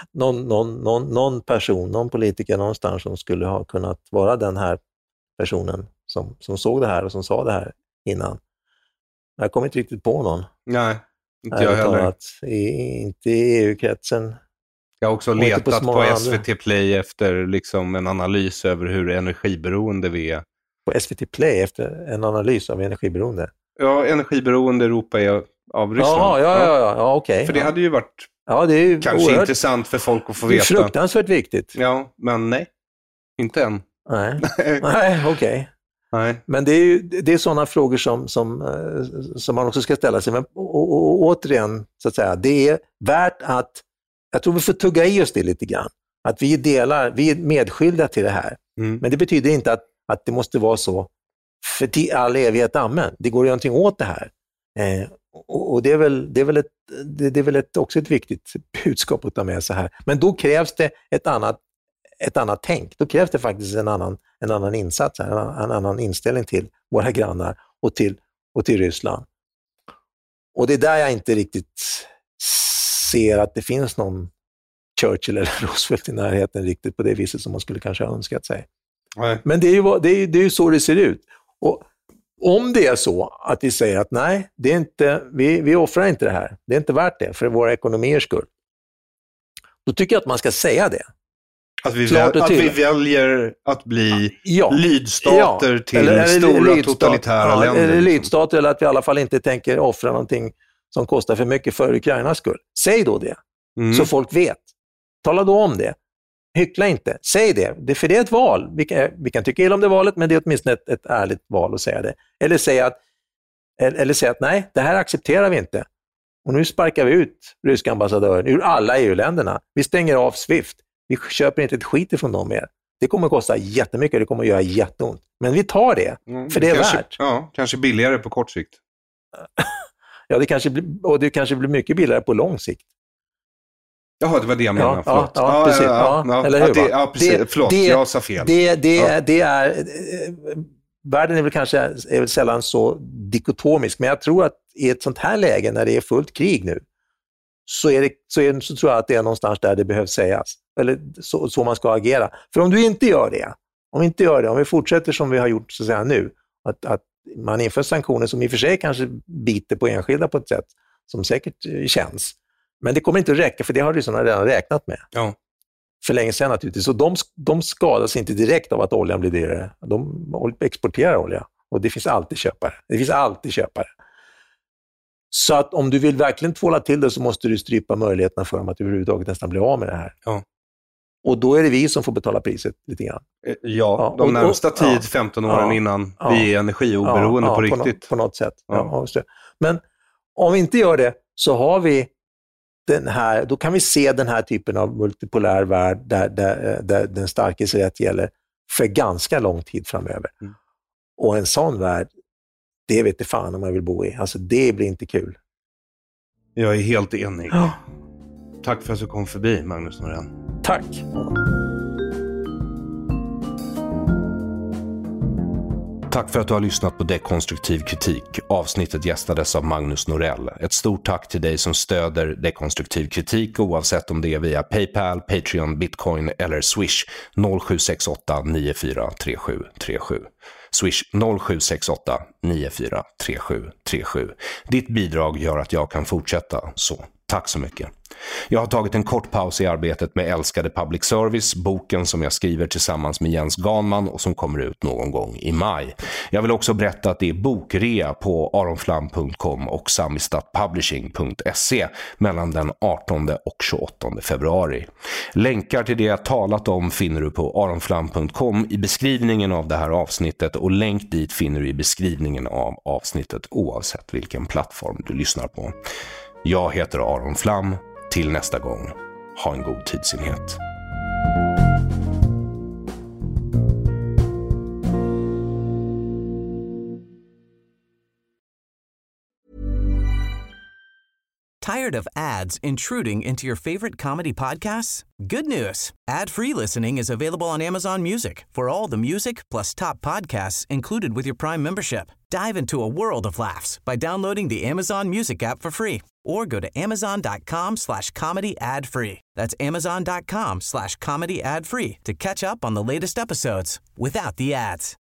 någon person, någon politiker någonstans som skulle ha kunnat vara den här personen som såg det här och som sa det här innan. Jag kommer inte riktigt på någon. Nej, inte jag heller. Inte i EU-kretsen. Jag har också letat på SVT Play efter liksom en analys över hur energiberoende vi är. På SVT Play efter en analys av energiberoende? Ja, energiberoende Europa är av Ryssland. Ja, okej. För det hade ju varit det är ju kanske intressant för folk att få veta. Det är fruktansvärt viktigt. Ja, men nej. Inte än. Nej, okej. Nej. Men det är sådana frågor som man också ska ställa sig. Men och återigen, så att säga, det är värt att, jag tror vi får tugga i oss det lite grann. Att vi är medskyldiga till det här. Men det betyder inte att det måste vara så för till all evighet. Amen. Det går att göra någonting åt det här. Och det är väl också ett viktigt budskap att ta med sig här. Men då krävs det ett annat tänk. Då krävs det faktiskt en annan insats, en annan inställning till våra grannar och till Ryssland. Och det är där jag inte riktigt ser att det finns någon Churchill eller Roosevelt i närheten riktigt på det viset som man skulle kanske ha önskat sig. Nej. Men det är ju så det ser ut. Och om det är så att vi säger att nej, det är inte, vi offrar inte det här. Det är inte värt det för våra ekonomiers skull. Då tycker jag att man ska säga det. Att vi väljer att bli lydstater till stora totalitära länder. Eller lydstater, eller att vi i alla fall inte tänker offra någonting som kostar för mycket för Ukrainas skull. Säg då det, så folk vet. Tala då om det. Hyckla inte. Säg det. För det är ett val. Vi kan tycka illa om det valet, men det är åtminstone ett ärligt val att säga det. Eller säga att nej, det här accepterar vi inte. Och nu sparkar vi ut ryska ambassadören ur alla EU-länderna. Vi stänger av SWIFT. Vi köper inte ett skit ifrån dem mer. Det kommer att kosta jättemycket, det kommer att göra jätteont. Men vi tar det, för det är värt. Ja, kanske billigare på kort sikt. Ja, det kanske blir mycket billigare på lång sikt. Jaha, det var det jag menade. Förlåt. Ja, precis. Eller hur? Precis. Förlåt, jag sa fel. Världen är väl sällan så dikotomisk, men jag tror att i ett sånt här läge, när det är fullt krig nu, så tror jag att det är någonstans där det behövs sägas. Eller så man ska agera. För om vi fortsätter som vi har gjort så att säga nu, Att man inför sanktioner som i och för sig kanske biter på enskilda på ett sätt som säkert känns. Men det kommer inte att räcka, för det har ryssarna redan räknat med. Ja. För länge sedan naturligtvis. Så de skadas inte direkt av att oljan blir dyrare. De exporterar olja och det finns alltid köpare. Så att om du vill verkligen tvåla till det så måste du strypa möjligheterna för dem att överhuvudtaget nästan bli av med det här. Ja. Och då är det vi som får betala priset lite grann. Ja, de närmsta 10-15 åren innan vi är energioberoende på riktigt. På något sätt. Ja. Men om vi inte gör det så har vi då kan vi se den här typen av multipolär värld där den starkes rätt gäller för ganska lång tid framöver. Och en sån värld, det vet inte fan om jag vill bo i. Alltså det blir inte kul. Jag är helt enig. Tack för att du kom förbi, Magnus Norell. Tack. Tack för att du har lyssnat på Dekonstruktiv kritik. Avsnittet gästades av Magnus Norell. Ett stort tack till dig som stöder Dekonstruktiv kritik oavsett om det är via PayPal, Patreon, Bitcoin eller Swish 0768 943737. Swish 0768 943737. Ditt bidrag gör att jag kan fortsätta, så tack så mycket. Jag har tagit en kort paus i arbetet med Älskade Public Service, boken som jag skriver tillsammans med Jens Ganman och som kommer ut någon gång i maj. Jag vill också berätta att det är bokrea på aronflam.com och samistatpublishing.se mellan den 18 och 28 februari. Länkar till det jag talat om finner du på aronflam.com i beskrivningen av det här avsnittet, och länk dit finner du i beskrivningen av avsnittet oavsett vilken plattform du lyssnar på. Jag heter Aron Flam. Till nästa gång, ha en god tidsenhet. Tired of ads intruding into your favorite comedy podcasts? Good news. Ad-free listening is available on Amazon Music for all the music plus top podcasts included with your Prime membership. Dive into a world of laughs by downloading the Amazon Music app for free or go to amazon.com/comedy ad-free. That's amazon.com/comedy ad-free to catch up on the latest episodes without the ads.